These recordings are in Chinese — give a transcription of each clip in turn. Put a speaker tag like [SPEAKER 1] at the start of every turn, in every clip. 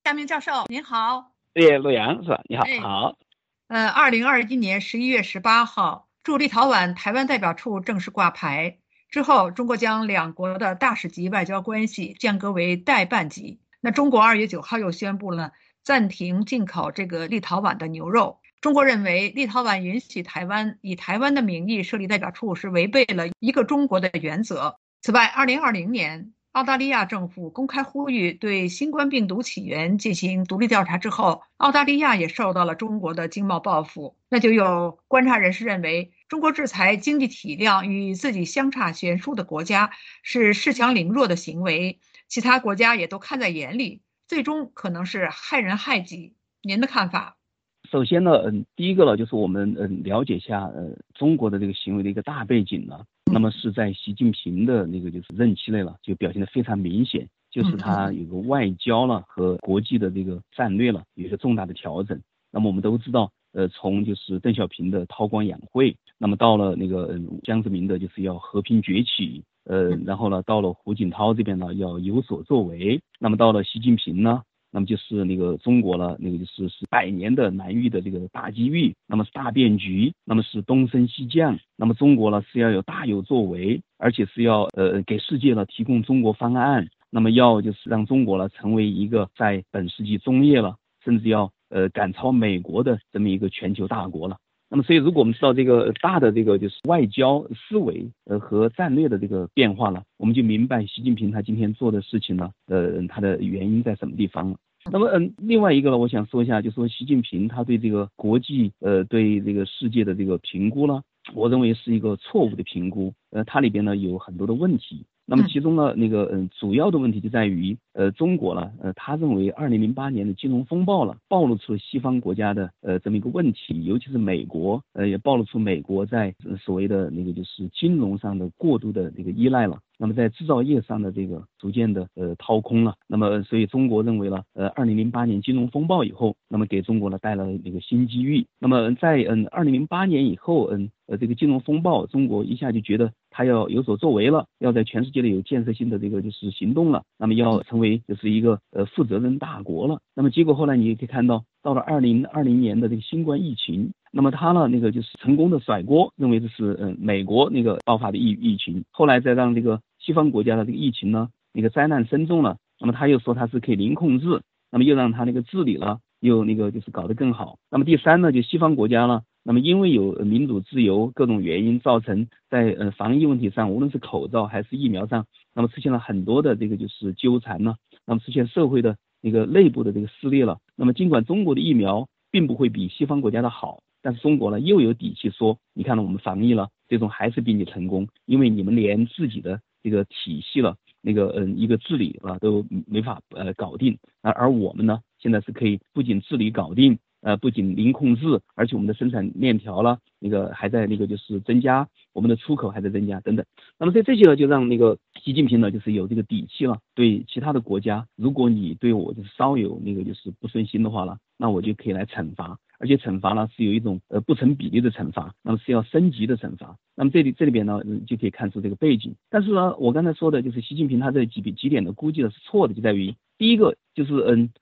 [SPEAKER 1] 夏明教授您好。
[SPEAKER 2] 陆阳是吧？你好。好。
[SPEAKER 1] 2021年11月18号，驻立陶宛台湾代表处正式挂牌之后，中国将两国的大使级外交关系降格为代办级。那中国2月9号又宣布了暂停进口这个立陶宛的牛肉。中国认为立陶宛允许台湾以台湾的名义设立代表处是违背了一个中国的原则。此外，2020年澳大利亚政府公开呼吁对新冠病毒起源进行独立调查之后，澳大利亚也受到了中国的经贸报复。那就有观察人士认为，中国制裁经济体量与自己相差悬殊的国家是恃强凌弱的行为，其他国家也都看在眼里，最终可能是害人害己。您的看法？
[SPEAKER 2] 首先呢，第一个呢，就是我们了解一下中国的这个行为的一个大背景呢。那么是在习近平的那个就是任期内了，就表现得非常明显，就是他有个外交了和国际的这个战略了有一个重大的调整。那么我们都知道，从就是邓小平的韬光养晦，那么到了那个江泽民的就是要和平崛起，然后呢到了胡锦涛这边呢要有所作为，那么到了习近平呢。那么就是那个中国了，那个就是100年的难遇的这个大机遇，那么是大变局，那么是东升西降，那么中国呢是要大有作为，而且是要给世界呢提供中国方案，那么要就是让中国呢成为一个在本世纪中叶了，甚至要赶超美国的这么一个全球大国了。那么所以如果我们知道这个大的这个就是外交思维和战略的这个变化了，我们就明白习近平他今天做的事情呢他的原因在什么地方了。那么另外一个呢，我想说一下，就是说习近平他对这个国际对这个世界的这个评估呢，我认为是一个错误的评估，它里边呢有很多的问题。那么其中呢那个主要的问题就在于中国呢他认为2008年的金融风暴了暴露出了西方国家的这么一个问题，尤其是美国也暴露出美国在所谓的那个就是金融上的过度的这个依赖了，那么在制造业上的这个逐渐的掏空了。那么所以中国认为了2008年金融风暴以后，那么给中国呢带来了那个新机遇。那么在2008年以后这个金融风暴，中国一下就觉得他要有所作为了，要在全世界的有建设性的这个就是行动了，那么要成为就是一个负责任大国了。那么结果后来你也可以看到，到了2020年的这个新冠疫情，那么他呢那个就是成功的甩锅，认为这是美国那个爆发的疫情，后来再让这个西方国家的这个疫情呢那个灾难深重了，那么他又说他是可以零控制，那么又让他那个治理了又那个就是搞得更好。那么第三呢，就西方国家呢，那么因为有民主自由各种原因造成在防疫问题上，无论是口罩还是疫苗上，那么出现了很多的这个就是纠缠呢，那么出现社会的那个内部的这个撕裂了。那么尽管中国的疫苗并不会比西方国家的好，但是中国呢又有底气说，你看我们防疫了，最终还是比你成功，因为你们连自己的这个体系了那个一个治理啊都没法搞定，而我们呢现在是可以不仅治理搞定，不仅零控制，而且我们的生产链条了那个还在那个就是增加，我们的出口还在增加等等。那么这些呢就让那个习近平呢就是有这个底气了，对其他的国家，如果你对我就是稍有那个就是不顺心的话了，那我就可以来惩罚，而且惩罚呢是有一种不成比例的惩罚，那么是要升级的惩罚。那么这里边呢就可以看出这个背景。但是呢我刚才说的就是习近平他这几点的估计呢是错的，就在于第一个就是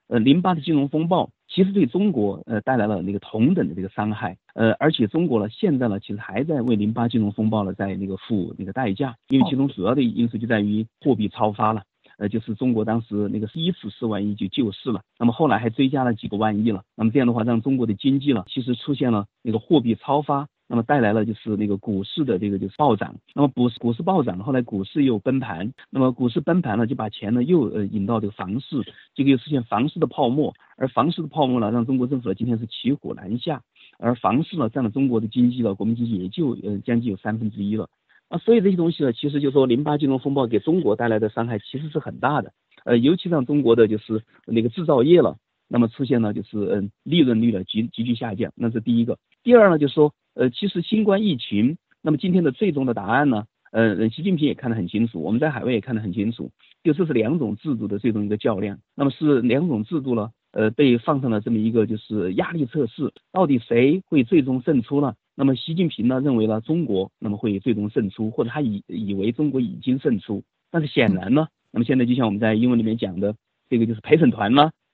[SPEAKER 2] 08的金融风暴其实对中国带来了那个同等的这个伤害，而且中国呢现在呢其实还在为08金融风暴呢在那个付那个代价，因为其中主要的因素就在于货币超发了，就是中国当时那个第一次4万亿就救市了，那么后来还追加了几个万亿了，那么这样的话让中国的经济了其实出现了那个货币超发，那么带来了就是那个股市的这个就是暴涨，那么股市暴涨，后来股市又崩盘，那么股市崩盘了就把钱呢又引到这个房市，这个又出现房市的泡沫，而房市的泡沫呢让中国政府今天是骑虎难下，而房市呢占了中国的经济了，国民经济也就将近有1/3了。所以这些东西呢其实就说08金融风暴给中国带来的伤害其实是很大的，尤其让中国的就是那个制造业了，那么出现了就是利润率的急剧下降，那是第一个。第二呢就是说其实新冠疫情，那么今天的最终的答案呢习近平也看得很清楚，我们在海外也看得很清楚，就这是2种制度的最终一个较量，那么是2种制度呢被放上了这么一个就是压力测试，到底谁会最终胜出呢？那么习近平呢认为呢中国那么会最终胜出，或者他以为中国已经胜出，但是显然呢，那么现在就像我们在英文里面讲的这个就是陪审团呢，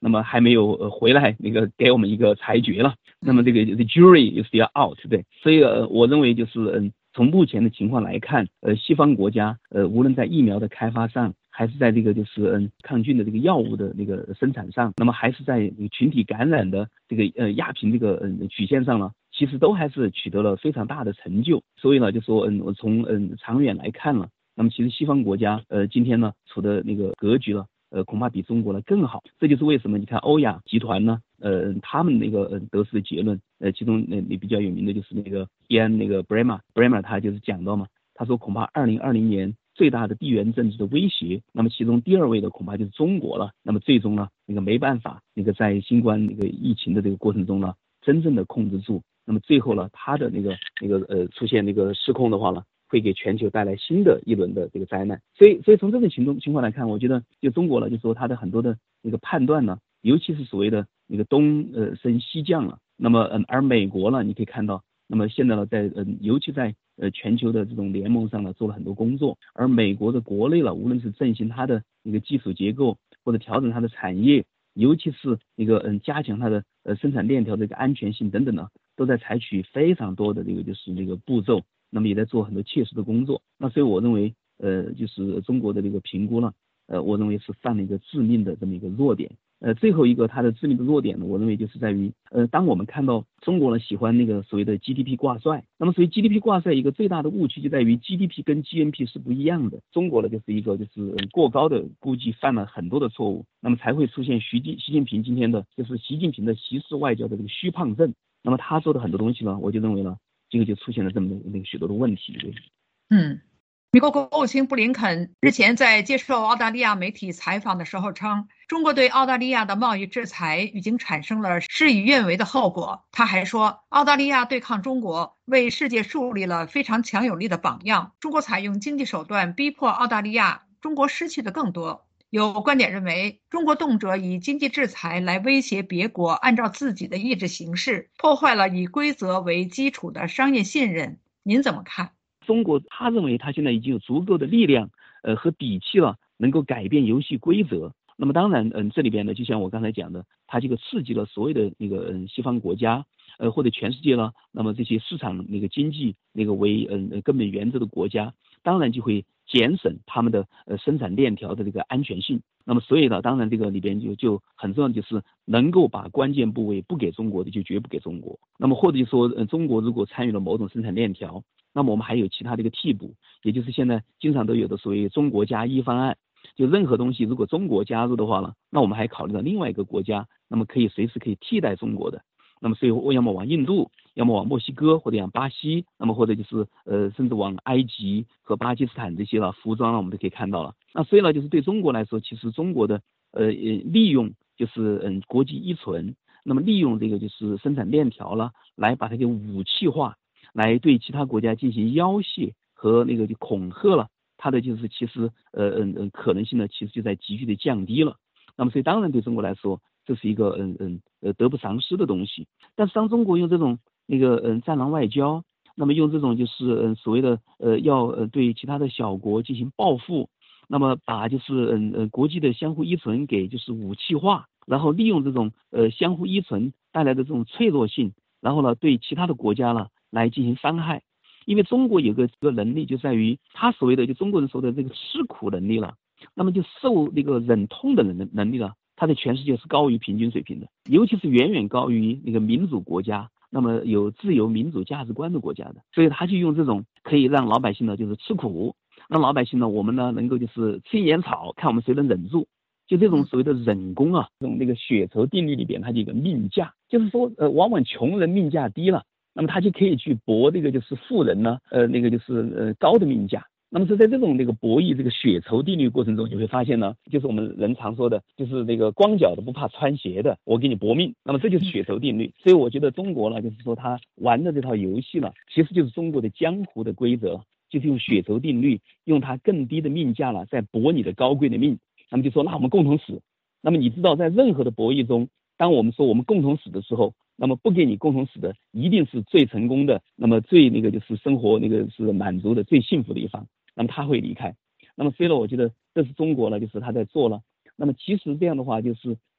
[SPEAKER 2] 那么还没有回来那个给我们一个裁决了。那么这个 the jury is still out， 对，所以我认为就是从目前的情况来看，西方国家无论在疫苗的开发上，还是在这个就是抗菌的这个药物的那个生产上，那么还是在群体感染的这个亚平这个曲线上呢，其实都还是取得了非常大的成就。所以呢，就说我从长远来看了，那么其实西方国家今天呢处的那个格局了。恐怕比中国呢更好，这就是为什么你看欧亚集团呢，他们那个得出的结论，其中你比较有名的就是那个 Ian 那个 Bremer 他就是讲到嘛，他说恐怕2020年最大的地缘政治的威胁，那么其中第2位的恐怕就是中国了。那么最终呢，那个没办法，那个在新冠那个疫情的这个过程中呢，真正的控制住，那么最后呢，他的那个出现那个失控的话呢，会给全球带来新的一轮的这个灾难。所以从这种情况来看，我觉得就中国呢，就说它的很多的那个判断呢，尤其是所谓的那个东升西降了。那么而美国呢，你可以看到，那么现在呢，在尤其在全球的这种联盟上呢，做了很多工作。而美国的国内了，无论是振兴它的那个基础结构，或者调整它的产业，尤其是那个加强它的生产链条的一个安全性等等呢，都在采取非常多的这个就是那个步骤。那么也在做很多切实的工作。那所以我认为就是中国的这个评估呢，我认为是犯了一个致命的这么一个弱点。最后一个它的致命的弱点呢，我认为就是在于当我们看到中国呢喜欢那个所谓的 GDP 挂帅，那么所以 GDP 挂帅一个最大的误区就在于 GDP 跟 GNP 是不一样的。中国呢就是一个就是过高的估计，犯了很多的错误，那么才会出现习近平今天的就是习近平的习氏外交的这个虚胖症。那么他做的很多东西呢，我就认为呢，这个就出现了这么那个许多的问题。对，
[SPEAKER 1] 美国国务卿布林肯日前在接受澳大利亚媒体采访的时候称，中国对澳大利亚的贸易制裁已经产生了事与愿违的后果。他还说，澳大利亚对抗中国为世界树立了非常强有力的榜样。中国采用经济手段逼迫澳大利亚，中国失去的更多。有观点认为，中国动辄以经济制裁来威胁别国按照自己的意志行事，破坏了以规则为基础的商业信任。您怎么看？
[SPEAKER 2] 中国他认为他现在已经有足够的力量和底气了，能够改变游戏规则。那么当然这里边呢，就像我刚才讲的，它这个刺激了所有的那个西方国家或者全世界呢，那么这些市场那个经济那个为根本原则的国家，当然就会减省他们的生产链条的这个安全性。那么所以呢，当然这个里边就很重要，就是能够把关键部位不给中国的就绝不给中国。那么或者就说中国如果参与了某种生产链条，那么我们还有其他的一个替补，也就是现在经常都有的所谓中国加一方案，就任何东西如果中国加入的话呢，那我们还考虑到另外一个国家，那么可以随时可以替代中国的。那么所以要么往印度，要么往墨西哥，或者往巴西，那么或者就是甚至往埃及和巴基斯坦这些了服装呢，我们都可以看到了。那所以呢，就是对中国来说，其实中国的利用就是国际依存，那么利用这个就是生产链条了，来把它给武器化，来对其他国家进行要挟和那个就恐吓了，它的就是其实可能性呢，其实就在急剧的降低了。那么所以当然对中国来说，这是一个得不偿失的东西。但是当中国用这种那个战狼外交，那么用这种就是所谓的要对其他的小国进行报复，那么把就是国际的相互依存给就是武器化，然后利用这种相互依存带来的这种脆弱性，然后呢对其他的国家呢来进行伤害。因为中国有个能力就在于他所谓的就中国人说的这个吃苦能力了，那么就受那个忍痛的能力了，它在全世界是高于平均水平的，尤其是远远高于那个民主国家，那么有自由民主价值观的国家的。所以他就用这种可以让老百姓呢就是吃苦，让老百姓呢我们呢能够就是吃一点草，看我们谁能忍住。就这种所谓的忍功啊，这种那个血酬定律里边，它就有个命价，就是说往往穷人命价低了，那么他就可以去搏这个就是富人呢那个就是高的命价。那么是在这种那个博弈这个血酬定律过程中，你会发现呢，就是我们人常说的，就是那个光脚的不怕穿鞋的，我给你搏命。那么这就是血酬定律。所以我觉得中国呢，就是说他玩的这套游戏呢，其实就是中国的江湖的规则，就是用血酬定律，用它更低的命价了，在搏你的高贵的命。那么就说那我们共同死。那么你知道在任何的博弈中，当我们说我们共同死的时候，那么不给你共同死的一定是最成功的，那么最那个就是生活那个是满足的最幸福的一方，那么他会离开。那么所以呢，我觉得这是中国呢就是他在做了。那么其实这样的话就是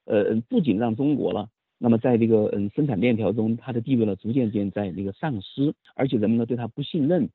[SPEAKER 2] 不仅让中国了，那么在这个生产链条中，它的地位呢逐渐在那个丧失，而且人们呢对它不信任。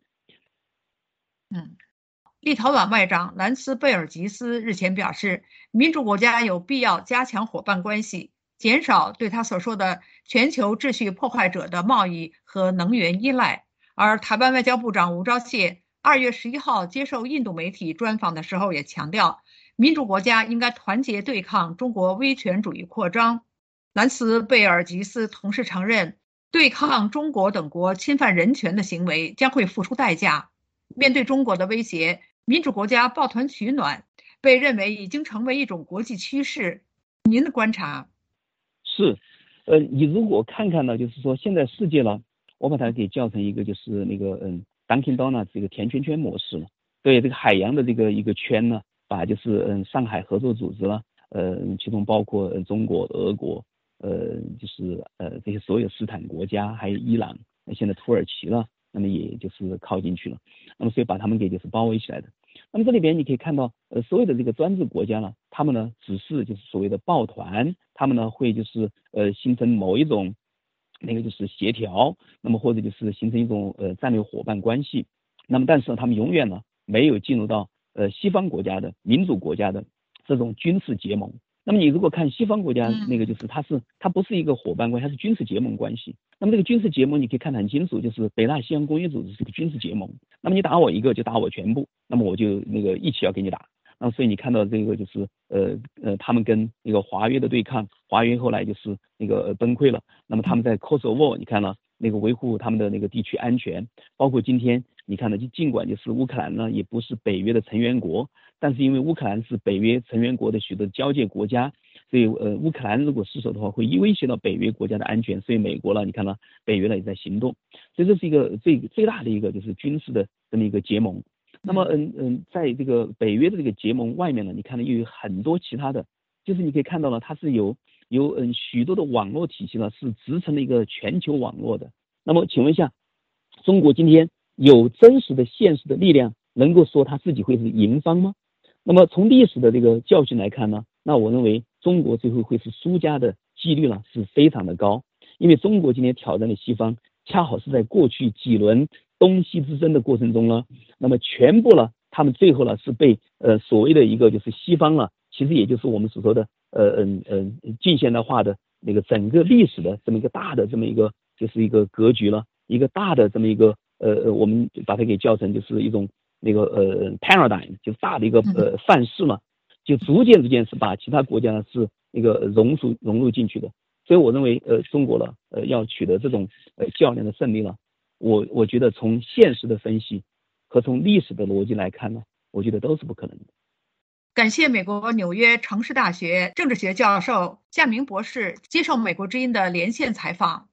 [SPEAKER 1] 立陶宛外长兰斯贝尔吉斯日前表示，民主国家有必要加强伙伴关系，减少对他所说的全球秩序破坏者的贸易和能源依赖。而台湾外交部长吴钊燮2月11号接受印度媒体专访的时候也强调，民主国家应该团结对抗中国威权主义扩张。兰斯贝尔吉斯同时承认，对抗中国等国侵犯人权的行为将会付出代价。面对中国的威胁，民主国家抱团取暖被认为已经成为一种国际趋势。您的观察？
[SPEAKER 2] 是，你如果看看呢，就是说现在世界呢，我把它给叫成一个就是那个Dunkin' Donuts 这个甜圈圈模式了。对这个海洋的这个一个圈呢，把就是上海合作组织了，其中包括中国、俄国，就是这些所有斯坦国家，还有伊朗，现在土耳其了，那么也就是靠进去了，那么所以把他们给就是包围起来的。那么这里边你可以看到，所有的这个专制国家呢，他们呢只是就是所谓的抱团，他们呢会就是形成某一种那个就是协调，那么或者就是形成一种战略伙伴关系。那么但是呢，他们永远呢没有进入到西方国家的民主国家的这种军事结盟。那么你如果看西方国家那个就是它不是一个伙伴关系，它是军事结盟关系。那么这个军事结盟你可以看得很清楚，就是北大西洋公约组织是个军事结盟。那么你打我一个就打我全部，那么我就那个一起要给你打。那么所以你看到这个就是他们跟那个华约的对抗，华约后来就是那个崩溃了。那么他们在 Kosovo 你看了那个维护他们的那个地区安全，包括今天你看呢，尽管就是乌克兰呢也不是北约的成员国，但是因为乌克兰是北约成员国的许多交界国家，所以乌克兰如果失守的话，会威胁到北约国家的安全。所以美国呢，你看了北约呢也在行动，所以这是一个最大的一个就是军事的这么一个结盟。那么在这个北约的这个结盟外面呢，你看到又有很多其他的，就是你可以看到呢，它是有许多的网络体系呢，是支撑了一个全球网络的。那么请问一下，中国今天有真实的现实的力量能够说他自己会是赢方吗？那么从历史的这个教训来看呢，那我认为中国最后会是输家的几率呢是非常的高，因为中国今天挑战的西方，恰好是在过去几轮东西之争的过程中呢，那么全部呢，他们最后呢是被所谓的一个就是西方了，其实也就是我们所说的近现代化的那个整个历史的这么一个大的这么一个就是一个格局了，一个大的这么一个我们把它给叫成就是一种那个paradigm， 就是大的一个范式嘛，就逐渐是把其他国家呢是那个融入进去的。所以我认为中国呢要取得这种较量的胜利呢，我觉得从现实的分析和从历史的逻辑来看呢，我觉得都是不可能的。
[SPEAKER 1] 感谢美国纽约城市大学政治学教授夏明博士接受美国之音的连线采访。